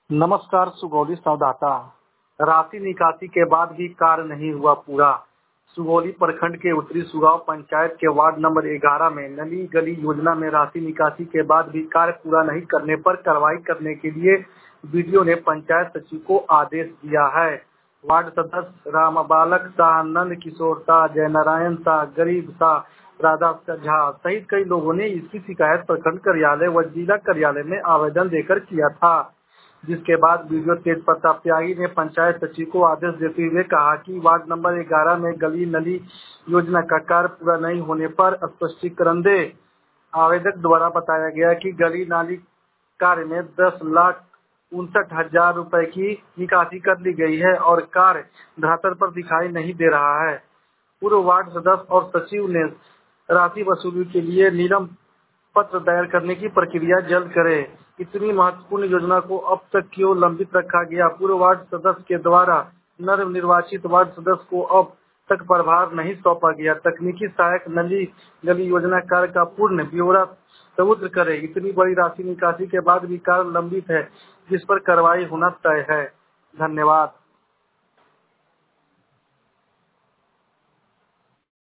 नमस्कार सुगौली संवाददाता। राशि निकासी के बाद भी कार्य नहीं हुआ पूरा। सुगौली प्रखंड के उत्तरी सुगांव पंचायत के वार्ड नंबर 11 में नली गली योजना में राशि निकासी के बाद भी कार्य पूरा नहीं करने पर कार्रवाई करने के लिए बीडीओ ने पंचायत सचिव को आदेश दिया है। वार्ड सदस्य रामबालक शाह, नंद किशोर शाह, जयनारायण शाह, गरीब शाह, राधा झा सहित कई लोगों ने इसकी शिकायत प्रखंड कार्यालय व जिला कार्यालय में आवेदन देकर किया था, जिसके बाद बीडीओ तेज प्रताप त्यागी ने पंचायत सचिव को आदेश देते हुए कहा कि वार्ड नंबर 11 में गली नली योजना का कार्य पूरा नहीं होने पर स्पष्टीकरण दे। आवेदक द्वारा बताया गया कि गली नाली कार्य में 10,59,000 रुपए की निकासी कर ली गई है और कार्य धरातल पर दिखाई नहीं दे रहा है। पूर्व वार्ड सदस्य और सचिव ने राशि वसूली के लिए निलंबन पत्र दायर करने की प्रक्रिया जल्द करे। इतनी महत्वपूर्ण योजना को अब तक क्यों लंबित रखा गया? पूर्व वार्ड सदस्य के द्वारा नवनिर्वाचित वार्ड सदस्य को अब तक प्रभार नहीं सौंपा गया। तकनीकी सहायक नली गली योजना कार्य का पूर्ण ब्यौरा सबूत करे। इतनी बड़ी राशि निकासी के बाद भी कार्य लंबित है, जिस पर कार्रवाई होना तय है। धन्यवाद।